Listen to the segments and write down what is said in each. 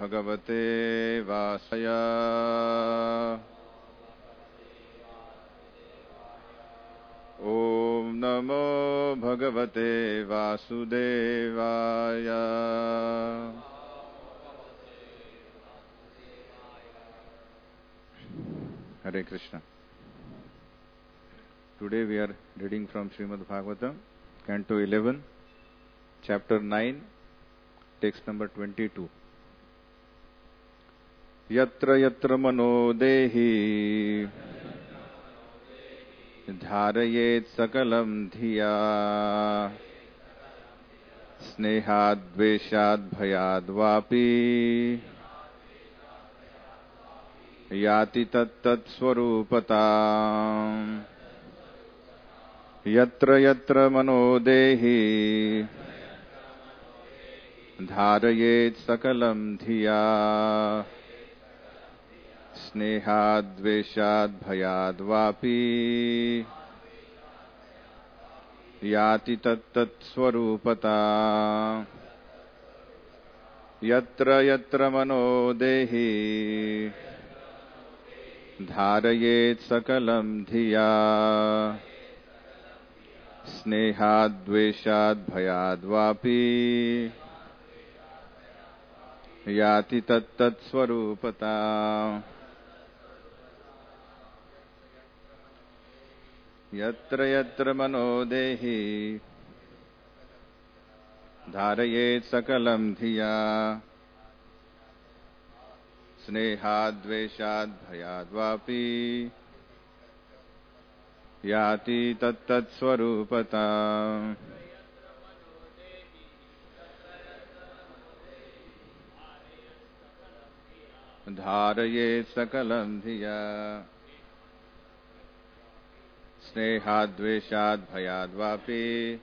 भगवते वासुदेवाय। ॐ नमो भगवते वासुदेवाय। Hare Krishna. Today we are reading from Srimad Bhagavatam, Canto 11, Chapter 9, text number 22. Yatra yatra mano dehi dharayet sakalam dhiya snehad dveshad bhayad vapi yati tat tat swarupatam. Yatra yatra mano dehi dharayet sakalam dhiya snehad dveshad bhayad vapi yati tat tat swarupata. Yatra yatra mano dehi dharayet sakalam dhiya snehad dveshad bhayad vapi yati tat tat swarupata. Yatra yatra mano dehi dharayet sakalam dhiya snehad dveshad bhayad vapi yati tat tat swarupata. Dharayet sakalam dhiya snehad dveshad bhayad vapi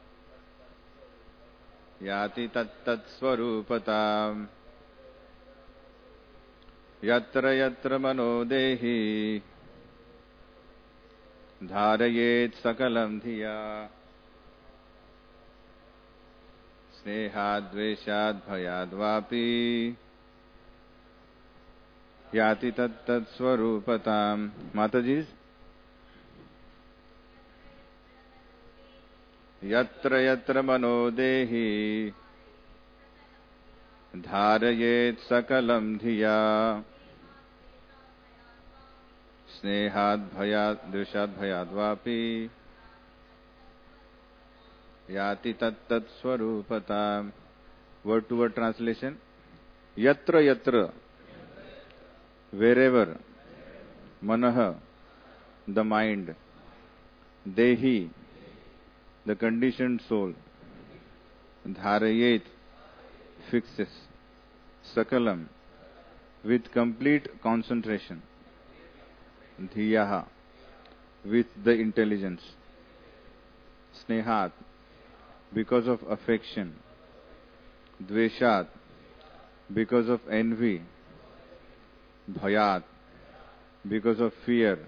yati tat tat swarupata. Yatra yatra mano dehi dharayet sakalam dhiya snehad dveshad bhayad vapi yati tat tat swarupata. Mataji. Yatra yatra mano dehi dharayet sakalam dhiya snehad bhayad dveshad bhayad vapi yati tat tat swarupata. Word to word translation. Yatra yatra, wherever, manah, the mind, dehi, the conditioned soul, dharayet, fixes, sakalam, with complete concentration, dhiyaha, with the intelligence, snehat, because of affection, dveshat, because of envy, bhayat, because of fear,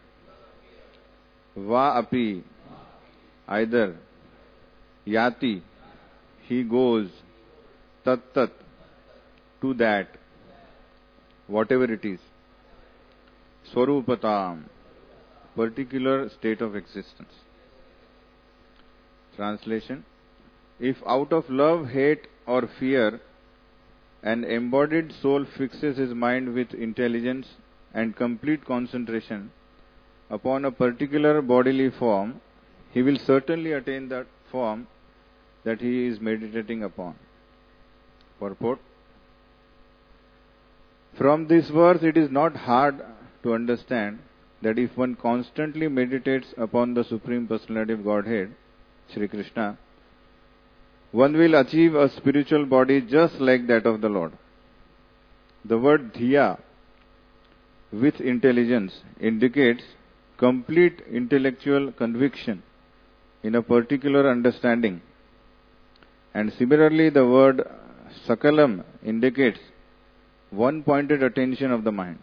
va api, either, yati, he goes, tat tat, to that, whatever it is, swarupatam, particular state of existence. Translation. If out of love, hate or fear, an embodied soul fixes his mind with intelligence and complete concentration upon a particular bodily form, he will certainly attain that form that he is meditating upon. Purport. From this verse, it is not hard to understand that if one constantly meditates upon the Supreme Personality of Godhead, Sri Krishna, one will achieve a spiritual body just like that of the Lord. The word dhiya, with intelligence, indicates complete intellectual conviction in a particular understanding. And similarly, the word sakalam indicates one-pointed attention of the mind.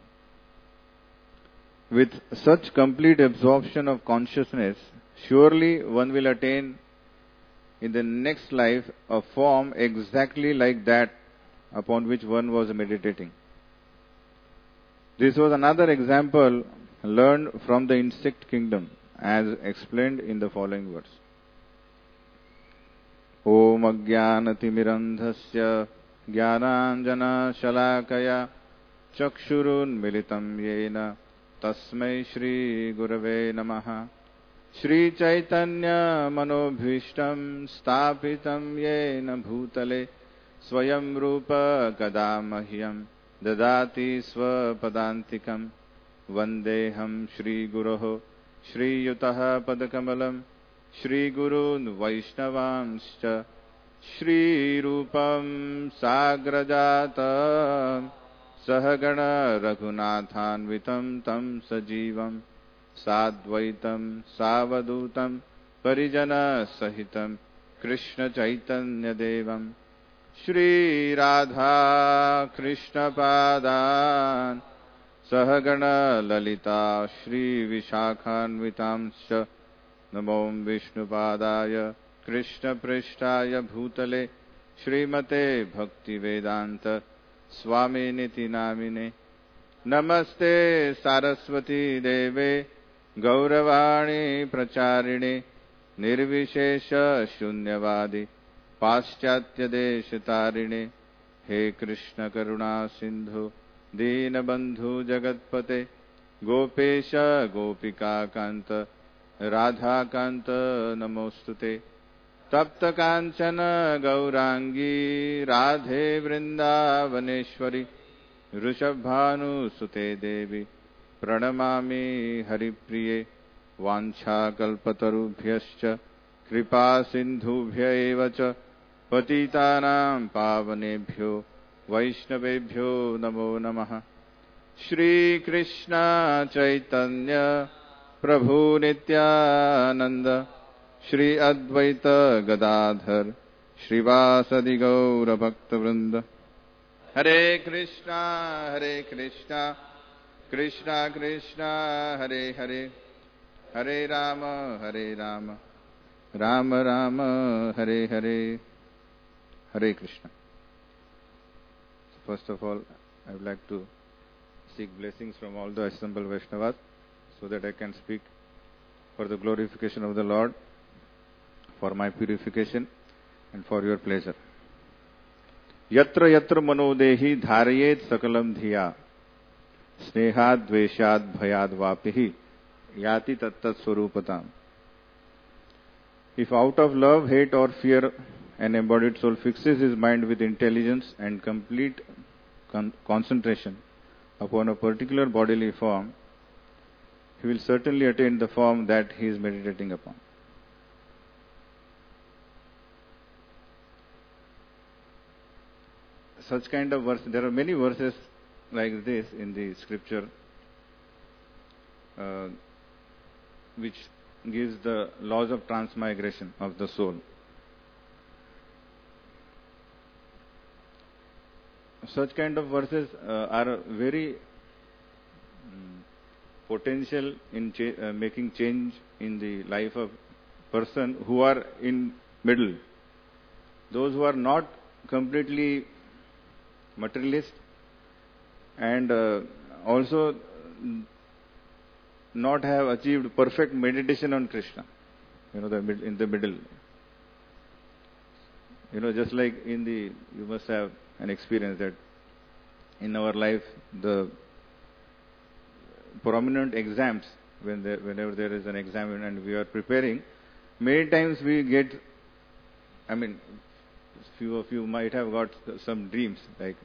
With such complete absorption of consciousness, surely one will attain in the next life a form exactly like that upon which one was meditating. This was another example learned from the insect kingdom, as explained in the following verse. Om Ajnanatimirandhasya Jnananjana Shalakaya Chakshurunmilitam Yena Tasmai Shri Gurave Namaha. Shri Chaitanya Manobhishtam Stapitam Yena Bhutale Swayam Rupa Kadamahyam Dadati Swapadantikam Vandeham Shri Guroho Shri Yutaha Padakamalam Shri Gurun Vaishnavanscha Shri Rupam Sagrajata Sahagana Raghunathanvitam Tam Sajivam Sadvaitam Savadutam Parijana Sahitam Krishna Chaitanya Devam Shri Radha Krishna Padan Sahagana Lalita Shri Vishakhanvitamscha Namo Vishnu Padaya Krishna Prishtaya Bhutale Srimate Bhakti Vedanta Swami Niti Namine Namaste Saraswati Deve Gauravani Pracharine Nirvishesha Shunyavadi Paschatya Deshatarine He Krishna Karuna Sindhu Deenabandhu Jagatpate Gopesha Gopika Kanta Radha Kanta Namostute Tapta Kanchana Gaurangi Radhe Vrindavaneshwari Rishabhanu Sute Devi Pranamami Haripriye Vancha Kalpatarubhyascha Kripa Sindhubhya Evacha Patitanam Pavanebhyo Vaishnavebhyo Namo Namaha. Shri Krishna Chaitanya Prabhu Nityananda Shri Advaita Gadadhar Shrivasadi Gaura Bhakta Vrinda. Hare Krishna Krishna Krishna Hare Hare Hare Rama Rama Rama Hare Hare. Hare Krishna. First of all, I would like to seek blessings from all the assembled Vaishnavas so that I can speak for the glorification of the Lord, for my purification and for your pleasure. Yatra yatra manodehi dharayet sakalam dhiya snehad dveshad bhayad vapihi yati tattat swarupatam. If out of love, hate or fear an embodied soul fixes his mind with intelligence and complete concentration upon a particular bodily form, he will certainly attain the form that he is meditating upon. Such kind of verse, there are many verses like this in the scripture which gives the laws of transmigration of the soul. Such kind of verses are very potential in making change in the life of person who are in middle. Those who are not completely materialist and also not have achieved perfect meditation on Krishna. In the middle. Just like you must have an experience that in our life, the prominent exams, whenever there is an exam and we are preparing, many times we get, few of you might have got some dreams, like,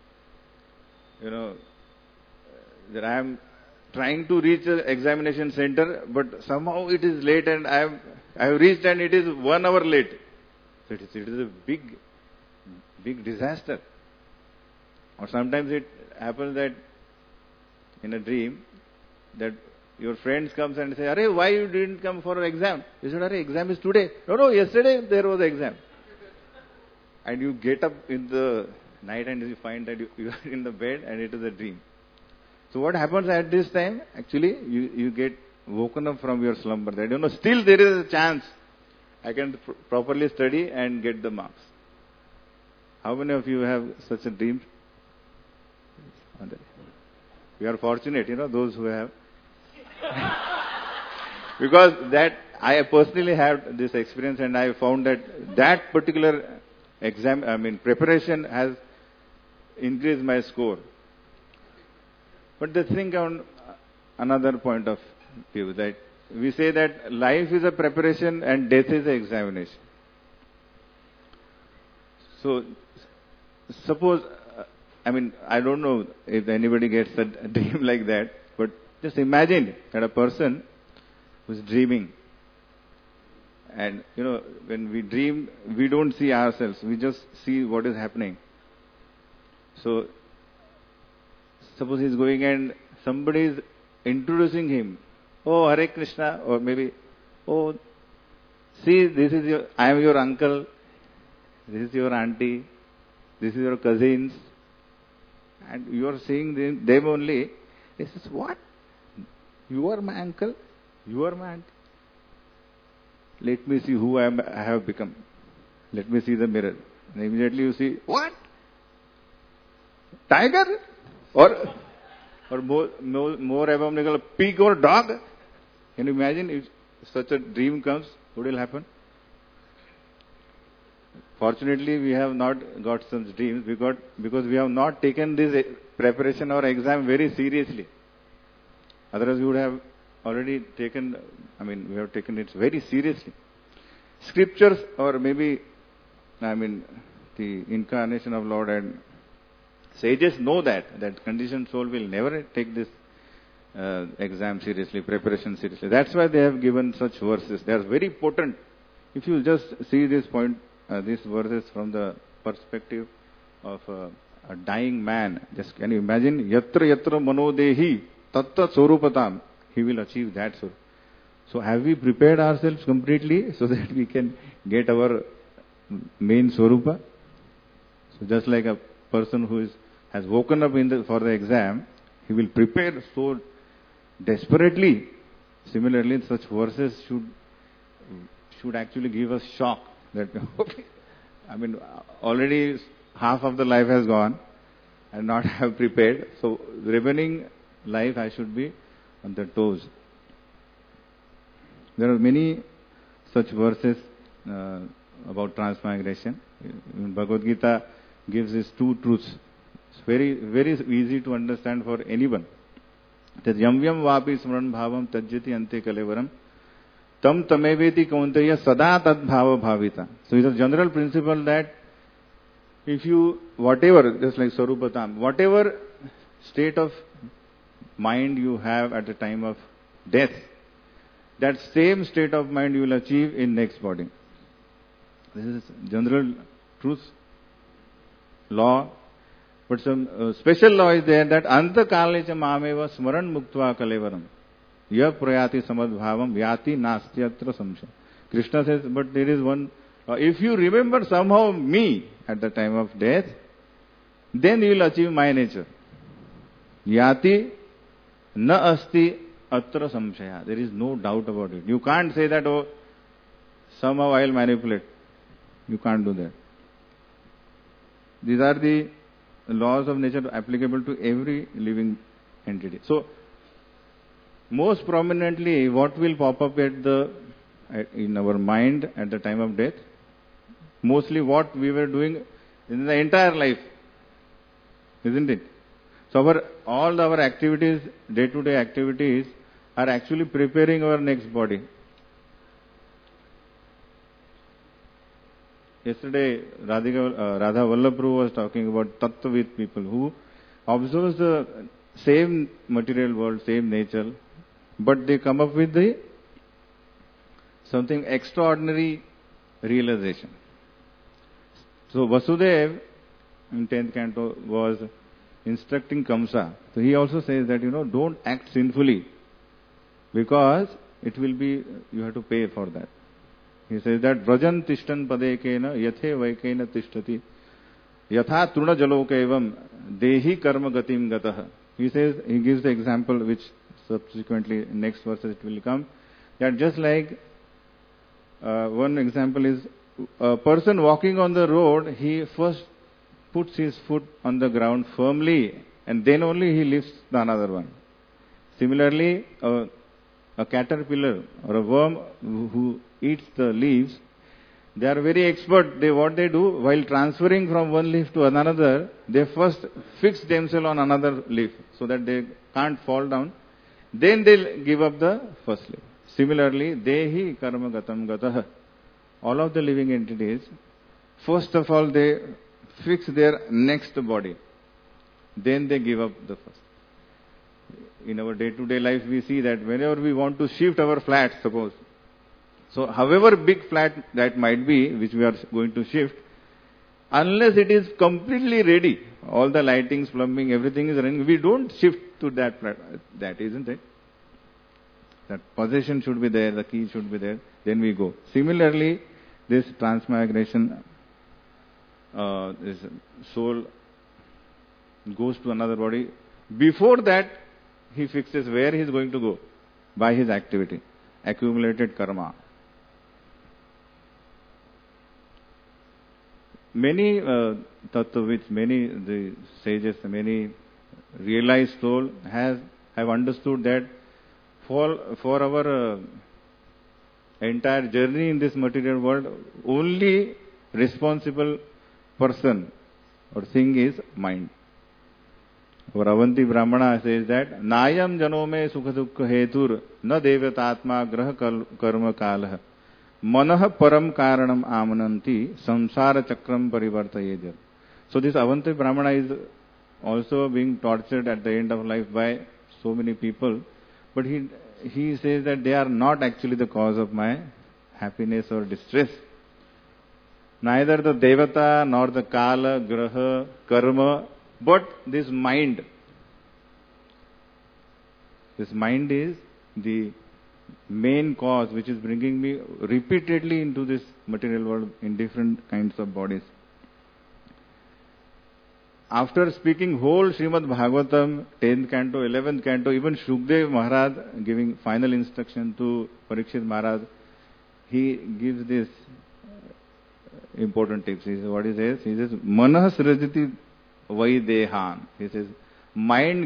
that I am trying to reach the examination center, but somehow it is late and I have reached and it is 1 hour late. So it is a big disaster. Or sometimes it happens that in a dream that your friends comes and say, "Arey, why you didn't come for an exam?" You said, "Arey, exam is today." No, yesterday there was an exam. And you get up in the night and you find that you are in the bed and it is a dream. So what happens at this time? Actually, you get woken up from your slumber. That still there is a chance I can properly study and get the marks. How many of you have such a dream? We are fortunate, those who have. Because that, I personally had this experience and I found that particular preparation has increased my score. But the thing on another point of view, that we say that life is a preparation and death is an examination. So, suppose, I don't know if anybody gets a dream like that, but just imagine that a person who's dreaming, and when we dream, we don't see ourselves, we just see what is happening. So, suppose he's going and somebody is introducing him. Oh, Hare Krishna, or maybe, oh, see, I am your uncle, this is your auntie, this is your cousins, and you are seeing them only. He says, what? You are my uncle? You are my auntie? Let me see who I have become. Let me see the mirror. And immediately you see, what? Tiger? Or more abominable, pig or dog? Can you imagine if such a dream comes, what will happen? Fortunately, we have not got such dreams because we have not taken this preparation or exam very seriously. Otherwise, we would have already taken, we have taken it very seriously. Scriptures, or maybe, the incarnation of Lord and sages know that conditioned soul will never take this exam seriously, preparation seriously. That's why they have given such verses. They are very potent. If you just see this point, these verses from the perspective of a dying man, just can you imagine? Yatra yatra manodehi tatta sorupatam. He will achieve that. So have we prepared ourselves completely so that we can get our main sorupa? So just like a person who has woken up for the exam, he will prepare so desperately. Similarly, such verses should actually give us shock that already half of the life has gone and not have prepared. So remaining life I should be on the toes. There are many such verses about transmigration. Bhagavad Gita gives us two truths. It's very, very easy to understand for anyone. That yam vapi smran bhavam tajyati ante kalevaram tam tameveti kaunteya sada tad bhava bhavita. So it's a general principle that if you, whatever, just like Sarupatam, whatever state of mind you have at the time of death, that same state of mind you will achieve in next body. This is general truth, law. But some special law is there that anta kalecha mameva smaran muktva kalevaram ya prayati samadbhavam yati nastyatra samsha. Krishna says, but there is one, if you remember somehow me at the time of death, then you will achieve my nature. Yati na asti atra samshaya. There is no doubt about it. You can't say that, oh, somehow I will manipulate. You can't do that. These are the laws of nature applicable to every living entity. So, most prominently, what will pop up in our mind at the time of death? Mostly what we were doing in the entire life, isn't it? So all our activities, day-to-day activities, are actually preparing our next body. Yesterday, Radha Vallabhru was talking about Tattvavid people who observe the same material world, same nature, but they come up with something extraordinary realization. So Vasudev in 10th canto was instructing Kamsa. So he also says that, don't act sinfully because it will be, you have to pay for that. He says that Vrajan tishtan padekena yathe vaikena tishtati yatha truna jalokevam dehi karma gatim gatah. He says, he gives the example which subsequently next verses it will come, that just like one example is a person walking on the road, he first puts his foot on the ground firmly, and then only he lifts the another one. Similarly, a caterpillar or a worm who eats the leaves, they are very expert. What they do, while transferring from one leaf to another, they first fix themselves on another leaf so that they can't fall down. Then they'll give up the first leaf. Similarly, dehi karma gatam gatah. All of the living entities, first of all, they fix their next body. Then they give up the first. In our day-to-day life, we see that whenever we want to shift our flat, suppose, so however big flat that might be, which we are going to shift, unless it is completely ready, all the lightings, plumbing, everything is running, we don't shift to that flat. That isn't it? That possession should be there, the key should be there, then we go. Similarly, this transmigration, this soul goes to another body. Before that, he fixes where he is going to go by his activity, accumulated karma. Many tattva, many the sages, many realized soul have understood that for our entire journey in this material world, only responsible person or thing is mind. Our Avanti Brahmana says that Nayam janome sukha dukkha hetur na devatatma graha karma kalah manah param karanam amananti samsara chakram parivartayedya. So this Avanti Brahmana is also being tortured at the end of life by so many people, but he says that they are not actually the cause of my happiness or distress. Neither the devata nor the kala, graha, karma, but this mind. This mind is the main cause which is bringing me repeatedly into this material world in different kinds of bodies. After speaking whole Srimad Bhagavatam, 10th canto, 11th canto, even Shukdev Maharaj giving final instruction to Parikshit Maharaj, he gives this important tips. He says, what he says? He says, Manah srajati vaidehan. He says, mind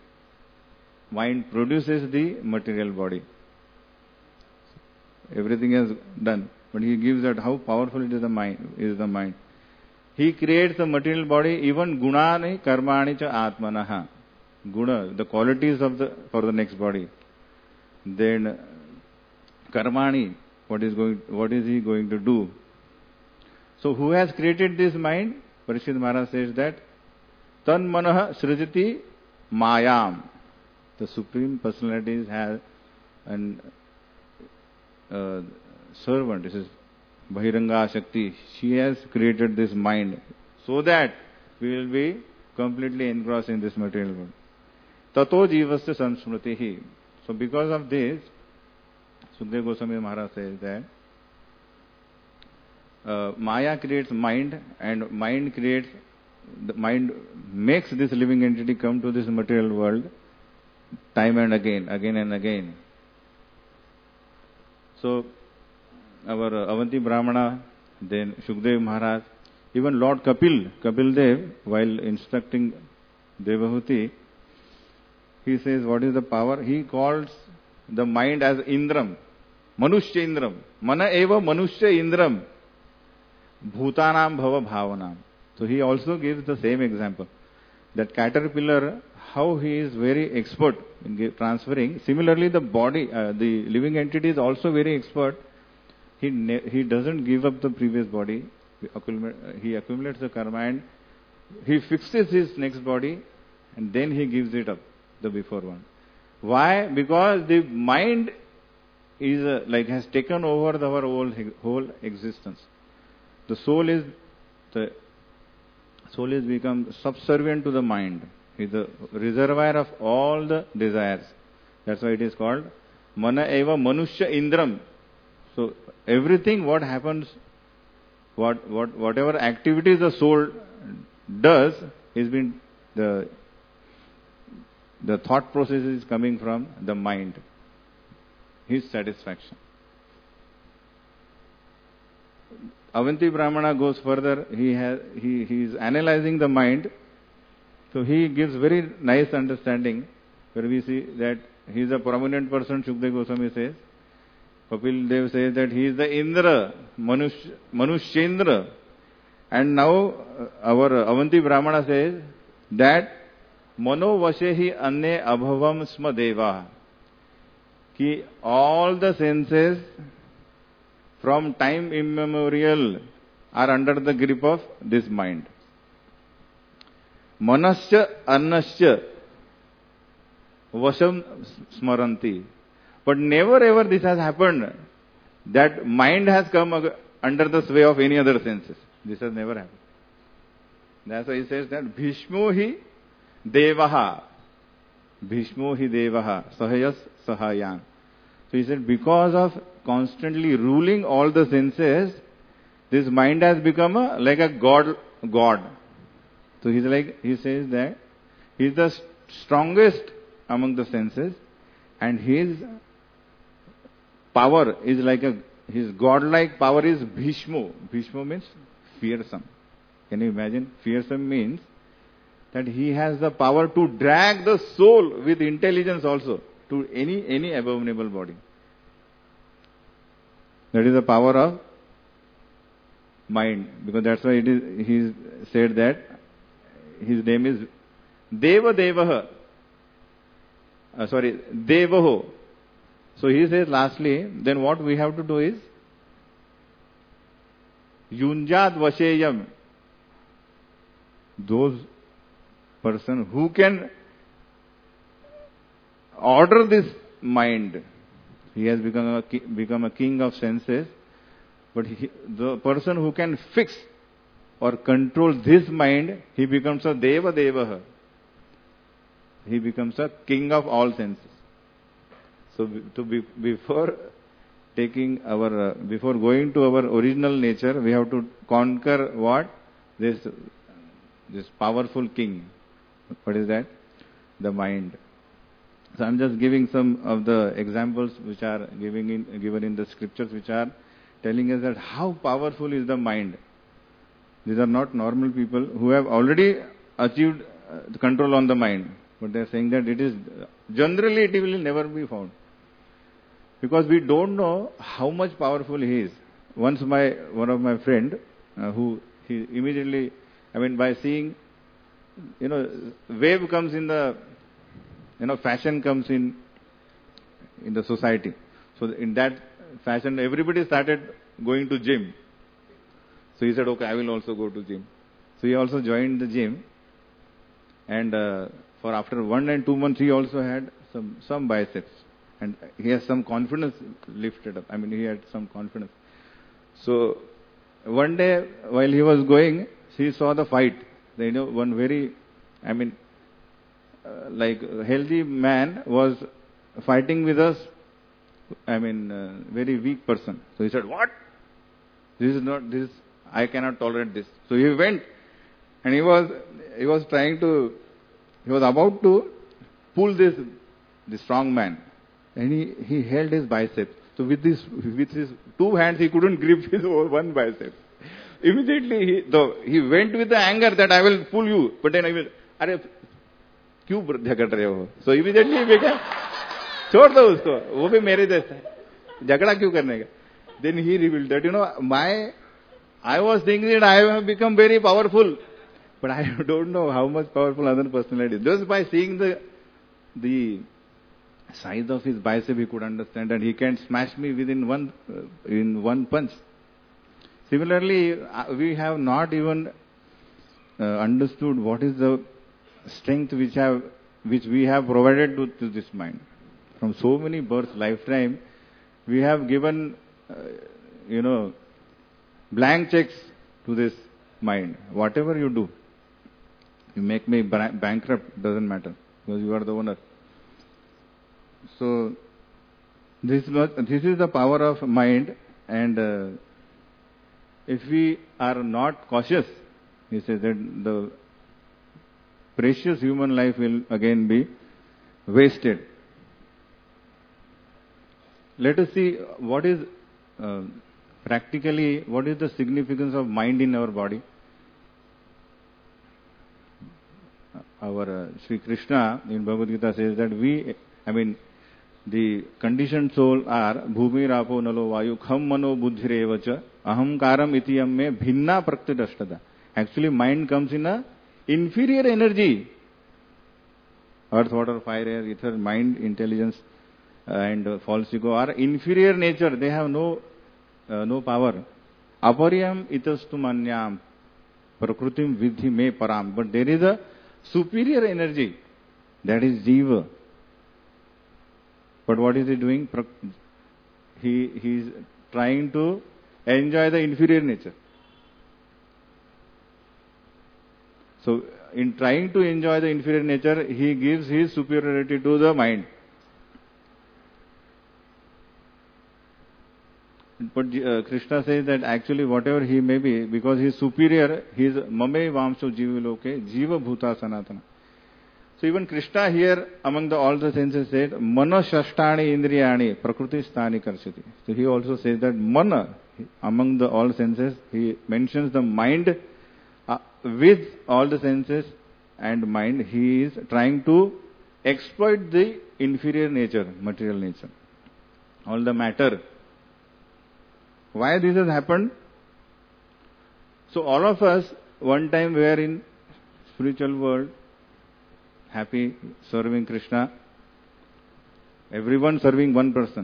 produces the material body. Everything is done. But he gives that how powerful it is the mind. He creates the material body, even gunani karmani cha atmanaha. Guna, the qualities for the next body. Then karmani, what is he going to do? So who has created this mind? Parikshit Maharaj says that tan manah srijati mayam. The Supreme Personalities has an servant. This is Bahiranga Shakti. She has created this mind so that we will be completely engrossed in this material world. Tato jivasya samsmritihi. So because of this, Sukdev Goswami Maharaj says that Maya creates mind, and mind makes this living entity come to this material world time and again and again. So our Avanti Brahmana, then Shukdev Maharaj, even Lord Kapil Dev, while instructing Devahuti, he says, what is the power? He calls the mind as Indram, Manushya Indram, Mana eva Manushya Indram, Bhutanam Bhava Bhavanam. So he also gives the same example. That caterpillar, how he is very expert in transferring. Similarly, the body, the living entity is also very expert. He doesn't give up the previous body. He accumulates the karma and he fixes his next body and then he gives it up, the before one. Why? Because the mind is has taken over our whole existence. The soul is become subservient to the mind. It is the reservoir of all the desires. That's why it is called Mana eva Manushya Indram. So everything what happens, whatever activities the soul does is been the thought process is coming from the mind. His satisfaction. Avanti Brahmana goes further. He is analyzing the mind. So he gives very nice understanding where we see that he is a prominent person. Shukdev Goswami says. Kapil Dev says that he is the Indra, Manushendra. And now our Avanti Brahmana says that Mano Vashehi Anne Abhavam Sma Deva. Ki all the senses from time immemorial are under the grip of this mind. Manasya Annasya Vasham Smaranti. But never ever this has happened that mind has come under the sway of any other senses. This has never happened. That's why he says that Bhishmo hi Devaha. Bhishmo hi Devaha. Sahayas Sahayan. So he said because of constantly ruling all the senses, this mind has become like a god. So he says that he is the strongest among the senses, and his power is like his godlike power is Bhishmo. Bhishmo means fearsome. Can you imagine? Fearsome means that he has the power to drag the soul with intelligence also to any abominable body. That is the power of mind. Because that's why he said that his name is Devaha. Devaho. So he says lastly, then what we have to do is Yunjad Vasheyam. Those person who can order this mind. He has become a king of senses. But the person who can fix or control this mind, he becomes a Devaha. He becomes a king of all senses. So before going to our original nature, we have to conquer what? This powerful king. What is that? The mind. So I'm just giving some of the examples which are given in the scriptures, which are telling us that how powerful is the mind. These are not normal people who have already achieved control on the mind. But they are saying that it will never be found. Because we don't know how much powerful he is. Once one of my friend, he immediately, by seeing, wave comes in the, fashion comes in the society. So in that fashion, everybody started going to gym. So he said, okay, I will also go to gym. So he also joined the gym. And for after 1 and 2 months, he also had some biceps. And he has some confidence lifted up. He had some confidence. So one day, while he was going, he saw the fight. One very, healthy man was fighting with us. Very weak person. So he said, what? I cannot tolerate this. So he went and he was about to pull this strong man. And he held his biceps. So with his 2 hands, he couldn't grip his one bicep. Immediately he went with the anger that I will pull you. But then I will, क्यों झगड़ रहे हो? So immediately he began, छोड़ दो उसको, वो भी मेरे जैसा है, झगड़ा क्यों करने का? Then he revealed that, I was thinking that I have become very powerful. But I don't know how much powerful other personality is. Just by seeing the size of his bicep, he could understand that he can smash me in one punch. Similarly, we have not even understood what is the strength which we have provided to this mind. From so many births, lifetime, we have given, blank checks to this mind. Whatever you do, you make me bankrupt, doesn't matter, because you are the owner. So this is the power of mind, and if we are not cautious, he says that the precious human life will again be wasted. Let us see what is practically, what is the significance of mind in our body? Our Sri Krishna in Bhagavad Gita says that the conditioned soul are bhumi rapo nalo vayu kham mano buddhirevacha ahamkaram itiyam me bhinna praktidashtada. Actually, mind comes in a inferior energy. Earth, water, fire, air, ether, mind, intelligence, and false ego are inferior nature. They have no power. Aparyam itastu manyam prakrutim vidhi me param. But there is a superior energy, that is Jiva. But what is he doing? He is trying to enjoy the inferior nature. So, in trying to enjoy the inferior nature, he gives his superiority to the mind. But Krishna says that actually whatever he may be, because he is superior, he is mame vamso jiva loke, jiva bhuta sanatana. So even Krishna here among all the senses said, mana shashtani indriyani prakriti sthani karshati. So he also says that mana, among all senses, he mentions the mind with all the senses and mind. He is trying to exploit the inferior nature, material nature, all the matter. Why this has happened? So all of us, one time we were in spiritual world, happy, serving Krishna. Everyone serving one person.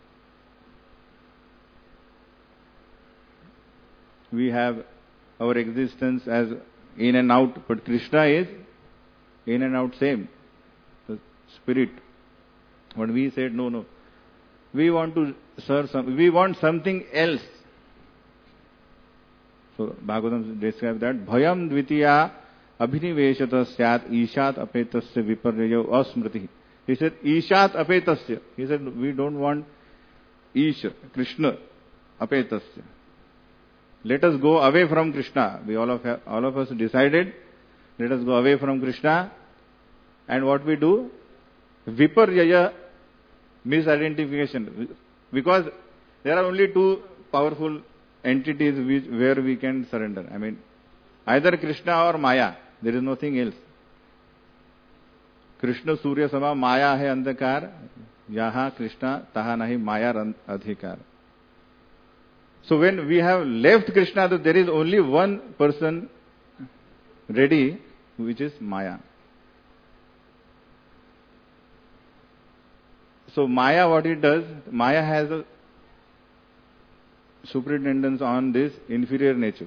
We have our existence as in and out, but Krishna is in and out same. The spirit. But we said, no. We want to serve we want something else. So Bhagavatam describes that Bhayam dvitiya abhiniveshata syat ishat apetasya viparyayo asmriti. He said ishat apetasya. He said we don't want Isha, Krishna, apetasya. Let us go away from Krishna. We all of us decided, let us go away from Krishna. And what we do? Viparyaya, misidentification. Because there are only two powerful entities where we can surrender. Either Krishna or Maya. There is nothing else. Krishna Surya Sama Maya hai andhakar. Yaha Krishna taha nahi Maya adhikar. So when we have left Krishna, there is only one person ready, which is Maya. So Maya, what it does, Maya has a superintendence on this inferior nature.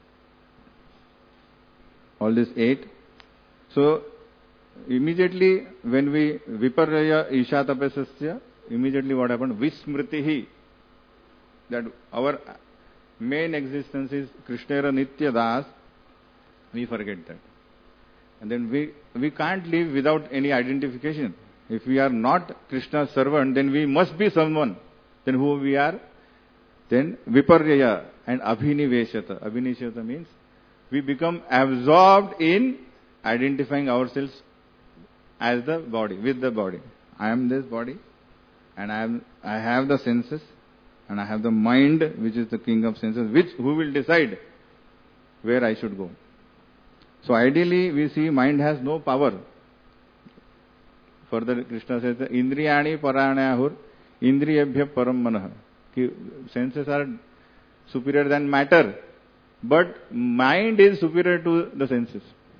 All this 8. So immediately when we viparya ishatapasasya, immediately what happened? Vismritihi. That our main existence is Krishnera Nitya Das. We forget that. And then we can't live without any identification. If we are not Krishna's servant, then we must be someone. Then who we are? Then viparyaya and abhiniveshata. Abhiniveshata means we become absorbed in identifying ourselves as the body, with the body. I am this body, and I have the senses, and I have the mind, which is the king of senses, who will decide where I should go. So ideally, we see mind has no power. Further, Krishna says, Indriyani paranayahur, indriyabhya param manah. Senses are superior than matter, but mind is superior to the senses.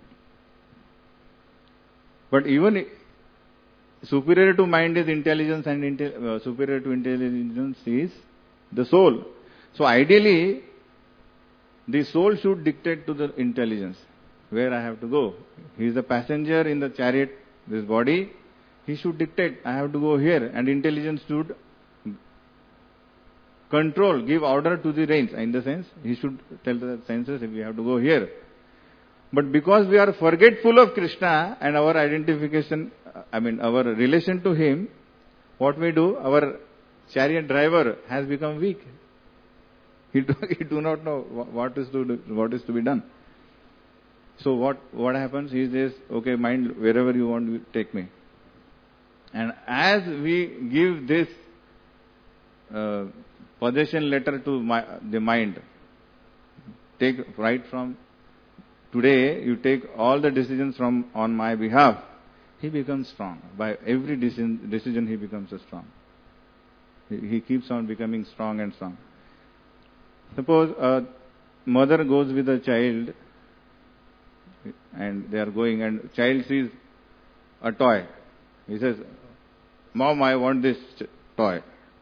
But even superior to mind is intelligence, and superior to intelligence is the soul. So ideally, the soul should dictate to the intelligence where I have to go. He is the passenger in the chariot, this body. He should dictate, I have to go here, and intelligence should control, give order to the reins. In the sense, he should tell the senses if we have to go here. But because we are forgetful of Krishna and our identification, our relation to him, what we do, our chariot driver has become weak. He do not know what is to be done. So what happens? He says, okay, mind, wherever you want, you take me. And as we give this possession letter to the mind. Take right from today, you take all the decisions on my behalf. He becomes strong. By every decision he becomes strong. He keeps on becoming strong and strong. Suppose a mother goes with a child and they are going and child sees a toy. He says, Mom, I want this toy.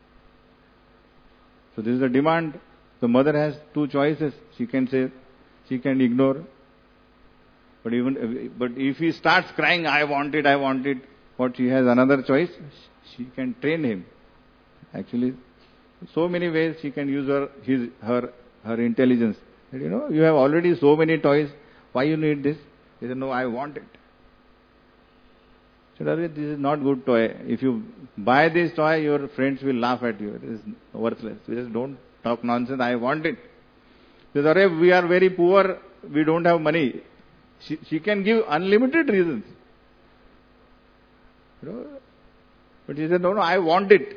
So this is the demand. The mother has two choices. She can say, she can ignore. But if he starts crying, I want it, what she has another choice, she can train him. Actually, so many ways she can use her intelligence. You have already so many toys. Why you need this? He said, no, I want it. So this is not good toy. If you buy this toy, your friends will laugh at you. It is worthless. Just don't talk nonsense. I want it. He says, we are very poor. We don't have money. She can give unlimited reasons. But she said, no, I want it.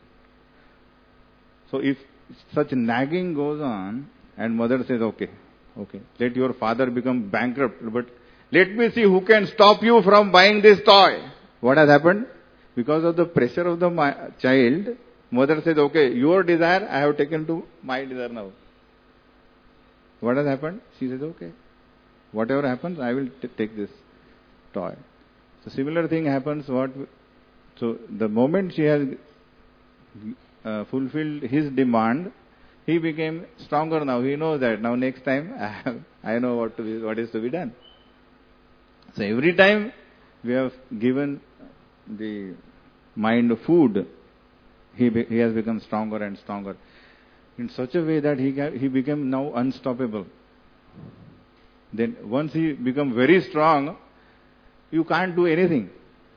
So if such nagging goes on, and mother says, okay, let your father become bankrupt, but let me see who can stop you from buying this toy. What has happened? Because of the pressure of the child, mother says, okay, your desire, I have taken to my desire now. What has happened? She says, okay, whatever happens, I will take this toy. So similar thing happens. So the moment she has fulfilled his demand, he became stronger now. He knows that now next time I know what is to be done. So every time we have given the mind food, he has become stronger and stronger in such a way that he became now unstoppable. Then once he become very strong, you can't do anything.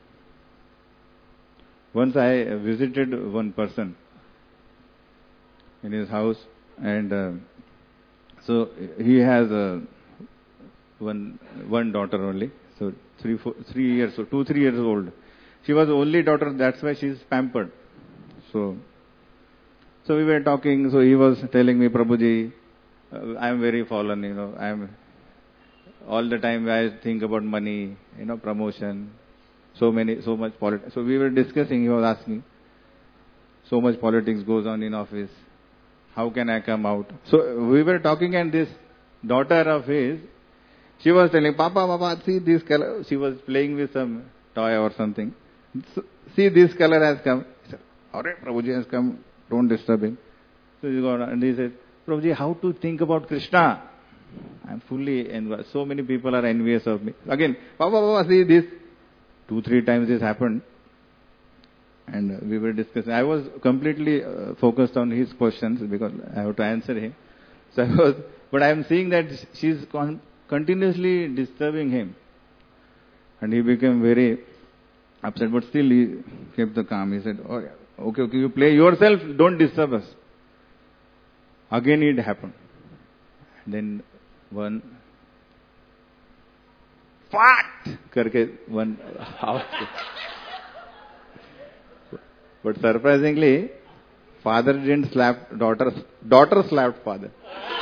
Once I visited one person in his house, and so he has one daughter only, so 3 years old. She was the only daughter, that's why she is pampered. So we were talking. So he was telling me, Prabhuji, I am very fallen. I am all the time I think about money, promotion, so much politics. So we were discussing. He was asking, so much politics goes on in office. How can I come out? So we were talking, and this daughter of his, she was telling, Papa, see this color. She was playing with some toy or something. See, this color has come. He said, alright, Prabhuji has come. Don't disturb him. So he got, and he said, Prabhuji, how to think about Krishna? I am fully envious. So many people are envious of me. Again, Papa, see this. 2-3 times this happened. And we were discussing. I was completely focused on his questions because I have to answer him. But I am seeing that she is continuously disturbing him. And he became very upset, but still he kept the calm. He said, oh, yeah, okay, you play yourself, don't disturb us. Again it happened. Then one fart karke one house. But surprisingly, father didn't slap daughter slapped father.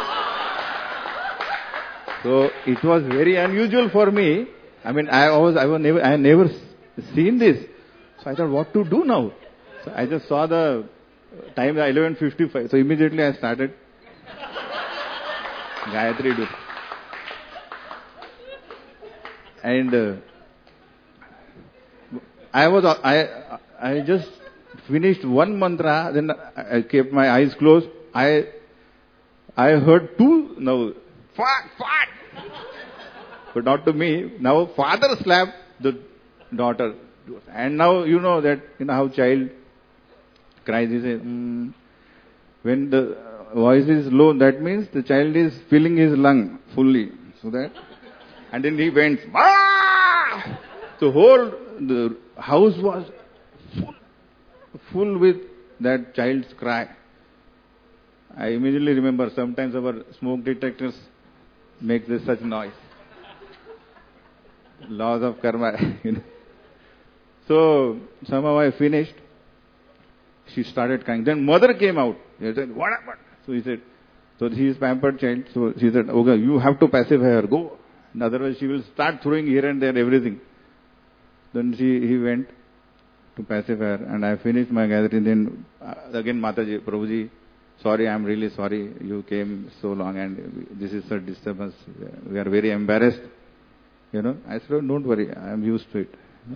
So it was very unusual for me. I mean, I had never seen this. So I thought, what to do now? So I just saw the time, 11:55. So immediately I started Gayatri do. And I just finished one mantra, then I kept my eyes closed. I heard two now. Fart. But not to me. Now father slapped the daughter. And now you know that, how child cries. He says, when the voice is low, that means the child is filling his lung fully. So that, and then he went, ah! The house was full with that child's cry. I immediately remember sometimes our smoke detectors make this such noise. Laws of karma. So somehow I finished. She started crying. Then mother came out. He said, what happened? So he said, so he is pampered child. So she said, okay, you have to pacify her. Go. And otherwise she will start throwing here and there everything. Then he went to pacify her. And I finished my gathering. Then again Mataji, Prabhuji, sorry, I am really sorry. You came so long and this is a disturbance. We are very embarrassed. I said, oh, don't worry. I am used to it.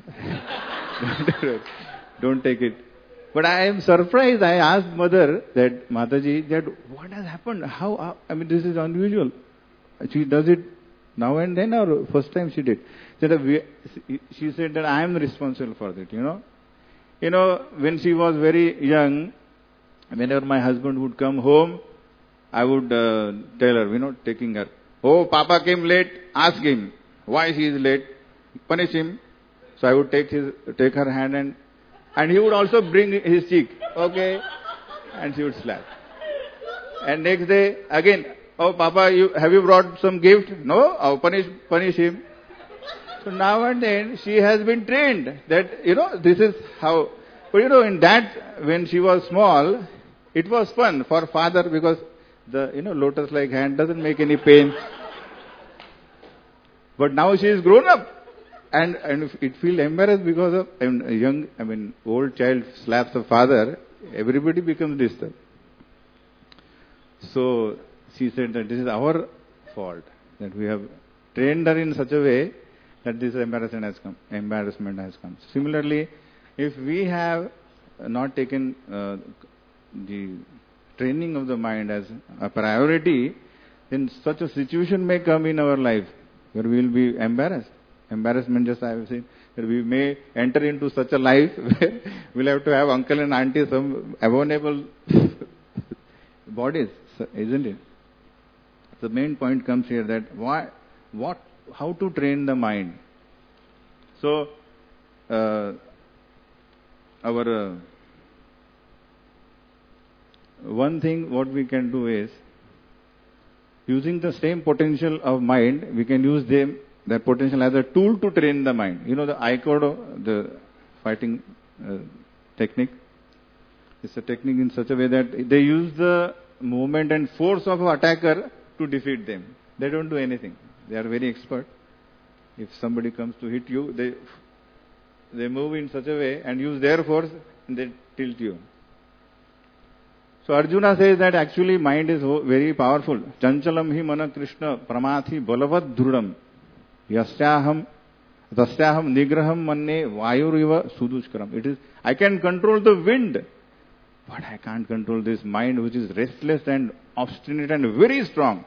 Don't take it. But I am surprised. I asked mother that, Mataji, that what has happened? How, this is unusual. She does it now and then, or first time she did? She said that I am responsible for that, when she was very young, whenever my husband would come home, I would tell her, taking her, oh, Papa came late, ask him why he is late, punish him. So I would take her hand and he would also bring his cheek, okay, and she would slap. And next day, again, oh, Papa, have you brought some gift? No? Oh, punish him. So now and then, she has been trained that, this is how. But in that, when she was small, it was fun for father because the, lotus-like hand doesn't make any pain. But now she is grown up. And it feels embarrassed because of a old child slaps the father, everybody becomes disturbed. So she said that this is our fault, that we have trained her in such a way that this embarrassment has come. Similarly, if we have not taken the training of the mind as a priority, then such a situation may come in our life where we will be embarrassed. Embarrassment, just I have seen, that we may enter into such a life where we'll have to have uncle and auntie, some abominable bodies, isn't it? The main point comes here that how to train the mind. So, one thing what we can do is, using the same potential of mind, we can use that potential as a tool to train the mind. The Aikido, the fighting technique, it's a technique in such a way that they use the movement and force of an attacker to defeat them. They don't do anything. They are very expert. If somebody comes to hit you, they move in such a way and use their force and they tilt you. So Arjuna says that actually mind is very powerful. Chanchalam hi mana Krishna pramathi balavad dhrudam. Yasyaham nigraham manne vayuriva sudushkaram. It is, I can control the wind, but I can't control this mind which is restless and obstinate and very strong.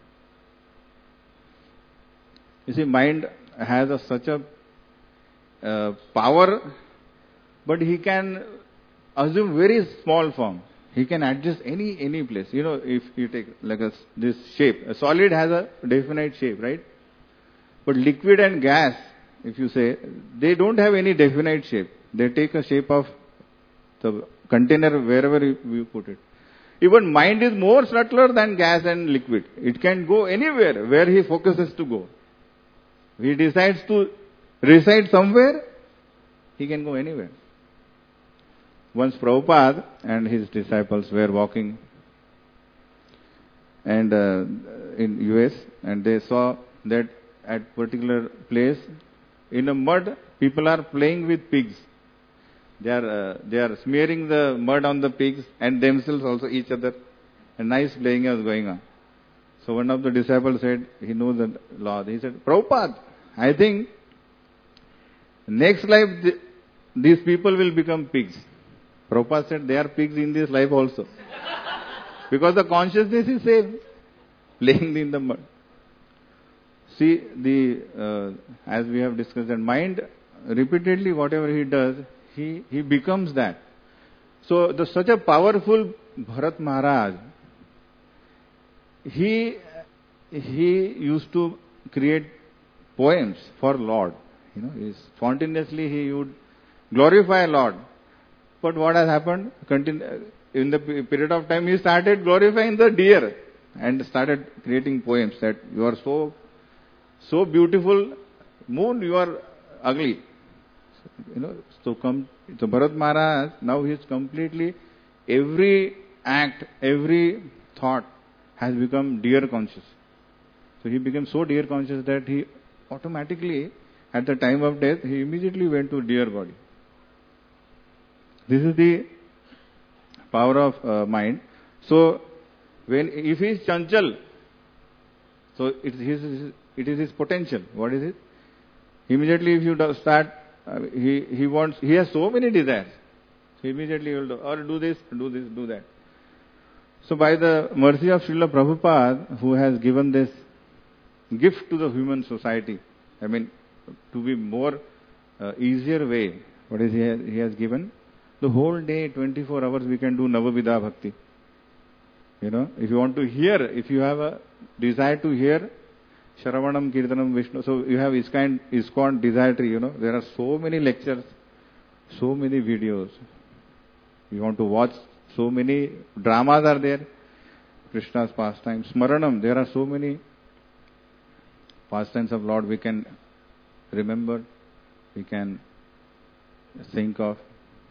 You see, mind has such a power, but he can assume very small form. He can adjust any place. If you take like this shape, a solid has a definite shape, right? But liquid and gas, if you say, they don't have any definite shape. They take a shape of the container wherever you put it. Even mind is more subtler than gas and liquid. It can go anywhere where he focuses to go. He decides to reside somewhere, he can go anywhere. Once Prabhupada and his disciples were walking and in US, and they saw that at particular place, in the mud, people are playing with pigs. They are smearing the mud on the pigs and themselves also, each other. A nice playing was going on. So one of the disciples said, he knows the law. He said, Prabhupada, I think next life these people will become pigs. Prabhupada said, they are pigs in this life also. Because the consciousness is same, playing in the mud. See, as we have discussed, that mind, repeatedly whatever he does, he becomes that. So, such a powerful Bharat Maharaj, he used to create poems for Lord. Spontaneously he would glorify Lord. But what has happened? In the period of time, he started glorifying the deer and started creating poems that you are so beautiful, moon, you are ugly. So Bharat Maharaj, now he is completely, every act, every thought has become dear conscious. So he became so dear conscious that he automatically, at the time of death, he immediately went to dear body. This is the power of mind. So if he is chanchal, so it is his potential. What is it? Immediately, if you start, he has so many desires. So immediately he will do this, do that. So by the mercy of Srila Prabhupada, who has given this gift to the human society, to be more easier way, what is he has given? The whole day, 24 hours, we can do Navavidha Bhakti. If you want to hear, if you have a desire to hear Shravanam, Kirtanam, Vishnu, so you have ISKCON Desiratory, there are so many lectures, so many videos. You want to watch, so many dramas are there, Krishna's pastimes. Smaranam, there are so many pastimes of Lord we can remember, we can think of,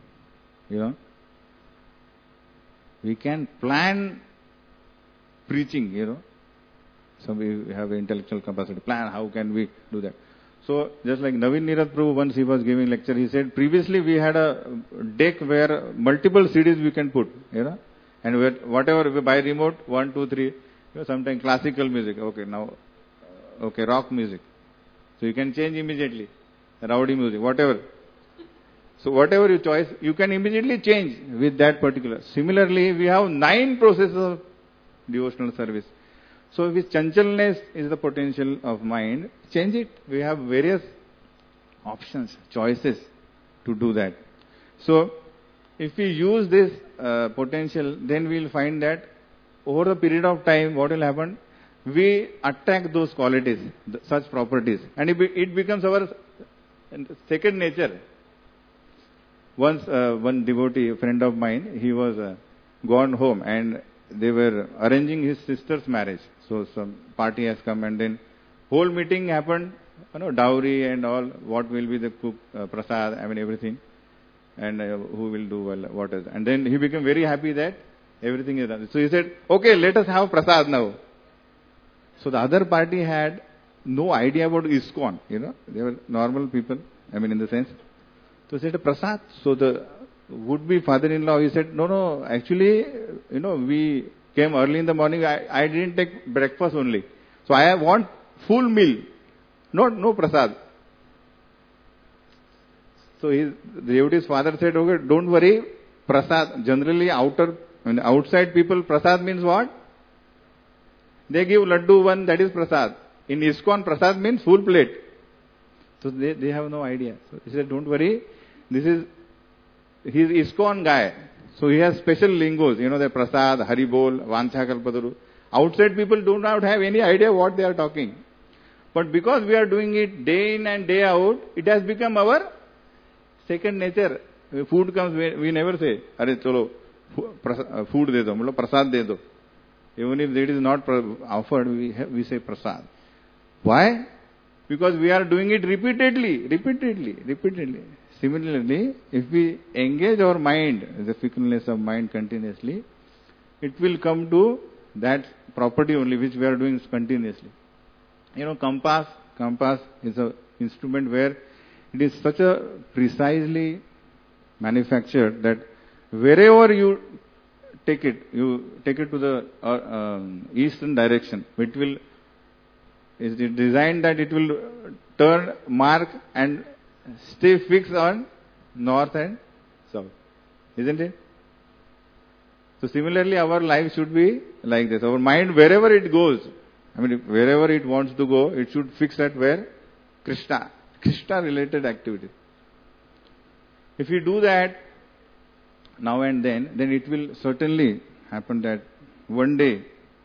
We can plan preaching, So we have intellectual capacity. Plan, how can we do that? So just like Naveen Nirath Prabhu, once he was giving lecture, he said, previously we had a deck where multiple CDs we can put, and whatever by remote, 1, 2, 3, sometimes classical music, rock music. So you can change immediately, rowdy music, whatever. So whatever you choose, you can immediately change with that particular. Similarly, we have 9 processes of devotional service. So if chanchalness is the potential of mind, change it. We have various options, choices to do that. So if we use this potential, then we will find that over a period of time, what will happen? We attract those qualities, such properties, and it becomes our second nature. Once one devotee, a friend of mine, he was gone home and they were arranging his sister's marriage. So some party has come and then whole meeting happened, dowry and all, what will be the cook, prasad, everything, and who will do well, what is. And then he became very happy that everything is done. So he said, okay, let us have prasad now. So the other party had no idea about ISKCON, they were normal people, in the sense. So he said, prasad. So the would-be father-in-law, he said, no, actually, we came early in the morning, I didn't take breakfast only. So I want full meal, no prasad. So the devotee's father said, okay, don't worry, prasad, generally outside people, prasad means what? They give laddu one, that is prasad. In ISKCON, prasad means full plate. So they have no idea. So he said, don't worry, he's ISKCON guy. So he has special lingos, the prasad, haribol, vancha kalpataru. Outside people do not have any idea what they are talking. But because we are doing it day in and day out, it has become our second nature. Food comes, we never say, Are chalo, food de do, prasad de do. Even if it is not offered, we say prasad. Why? Because we are doing it repeatedly. Similarly, if we engage our mind, the fickleness of mind continuously, it will come to that property only which we are doing continuously. Compass is an instrument where it is such a precisely manufactured that wherever you take it to the eastern direction. Is designed that it will turn, mark and stay fixed on north and south. Isn't it? So similarly, our life should be like this. Our mind, wherever it goes, wherever it wants to go, it should fix at where? Krishna related activity. If we do that now and then it will certainly happen that one day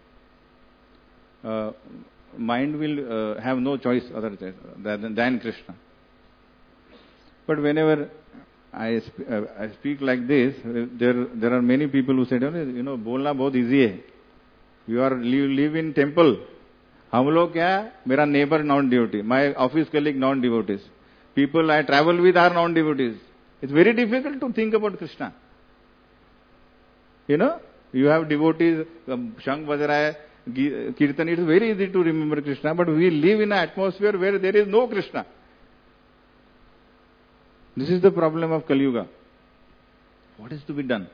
mind will have no choice other than Krishna. But whenever I speak like this, there are many people who say, बोलना बहुत easy है. You live in temple. हम लोग क्या? मेरा neighbor non-devotee, my office colleague non-devotees. people I travel with are non-devotees. It's very difficult to think about Krishna. You know, you have devotees, Shank Vajra, Kirtan, it's very easy to remember Krishna, but we live in an atmosphere where there is no Krishna. This is the problem of Kali Yuga. What is to be done?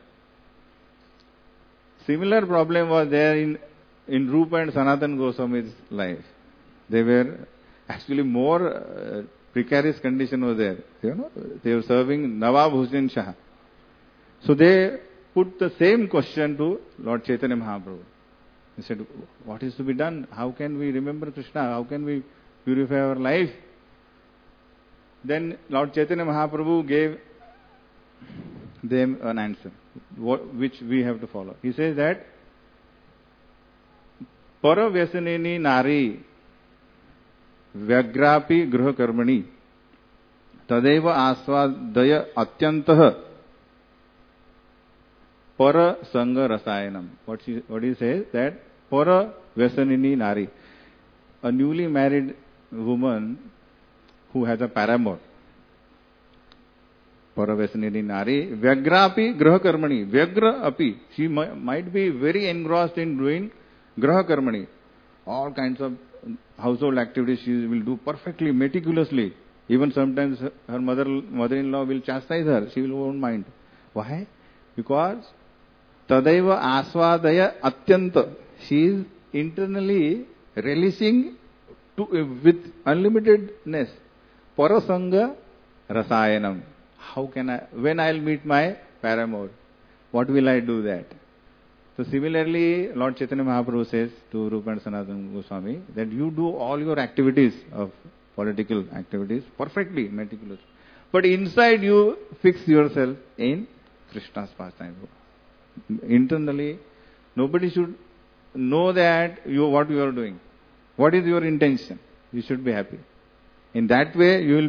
Similar problem was there in Rupa and Sanatan Goswami's life. They were actually more precarious condition was there. You know, they were serving Nawab Hussain Shah. So they put the same question to Lord Chaitanya Mahaprabhu. He said, what is to be done? How can we remember Krishna? How can we purify our life? Then Lord Chaitanya Mahaprabhu gave them an answer, which we have to follow. He says that, Para Vyasaneni Nari Vyagrapi Gruha Karmani Tadeva Aswadaya Atyantah Para Sangha Rasayanam. What he says that Para Vyasanini Nari, a newly married woman who has a paramour. Para Vyasanini Nari Vyagrapi Graha Karmani. Vyagra api. She might be very engrossed in doing Graha Karmani. All kinds of household activities she will do perfectly, meticulously. Even sometimes her mother-in-law will chastise her. She won't mind. Why? Because Tadaiva Aswadaya Atyanta. She is internally relishing with unlimitedness. Parasanga Rasayanam. How can I, when I will meet my paramour, what will I do that? So similarly, Lord Chaitanya Mahaprabhu says to Rupa and Sanatana Goswami that you do all your activities of political activities perfectly, meticulous. But inside you fix yourself in Krishna's pastime. Internally, nobody should know that what you are doing. What is your intention? You should be happy. In that way, you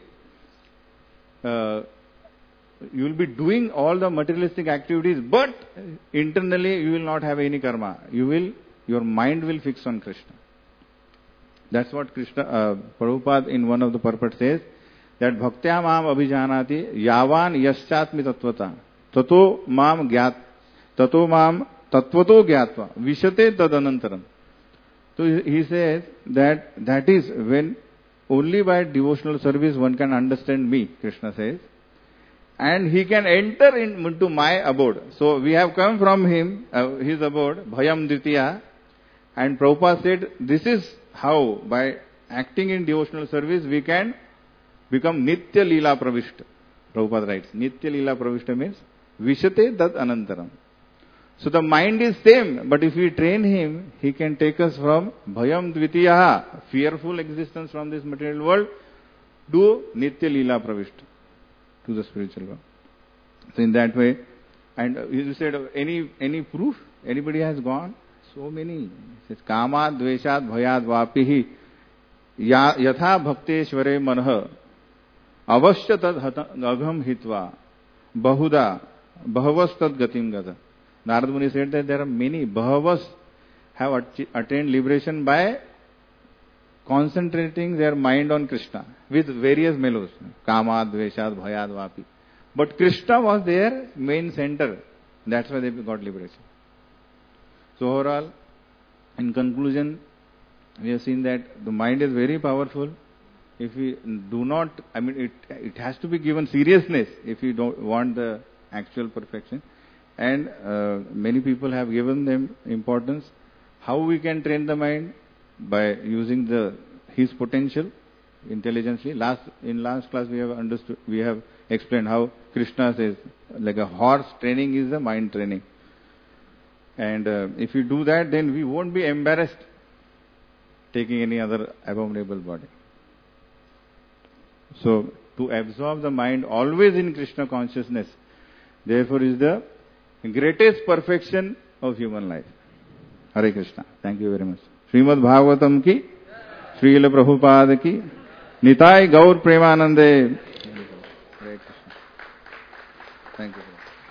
will be doing all the materialistic activities, but internally you will not have any karma. Your mind will fix on Krishna. That's what Prabhupada in one of the purports says, that bhaktya mam abhijanati yavan yaschatmi tattvata tato mam tattvato gyatva vishate tadanantaram. So he says that is when only by devotional service one can understand me, Krishna says, and he can enter into my abode. So we have come from him, his abode, Bhayam Dvitiya, and Prabhupada said, this is how, by acting in devotional service, we can become Nitya Leela Pravishta. Prabhupada writes, Nitya Leela Pravishta means Vishate Tad Anantaram. So the mind is same, but if we train him, he can take us from Bhayam Dvitiya, fearful existence from this material world, to Nitya Leela Pravishta, to the spiritual world. So in that way, and you said, any proof? Anybody has gone? So many. It says, Kamad, Dveshad, Bhayad, Vapihi, Yatha Bhakteshware Manah, Avashya Tad Agham Hitva, Bahuda, Bahavas Tad Gatim Gata. Narad Muni said that there are many Bahavas have attained liberation by concentrating their mind on Krishna with various mellows, Kama, Dveshad, Bhayad, Vapi. But Krishna was their main center. That's why they got liberation. So overall, in conclusion, we have seen that the mind is very powerful. If we do not, it has to be given seriousness if we don't want the actual perfection. And many people have given them importance. How we can train the mind? By using his potential intelligently. In last class we have explained how Krishna says, like a horse training is the mind training. And if we do that, then we won't be embarrassed taking any other abominable body. So to absorb the mind always in Krishna consciousness, therefore is the greatest perfection of human life. Hare Krishna. Thank you very much. Srimad Bhagavatam ki, Srila Prabhupada ki, Nitai Gaur Premanande. Hare Krishna. Thank you.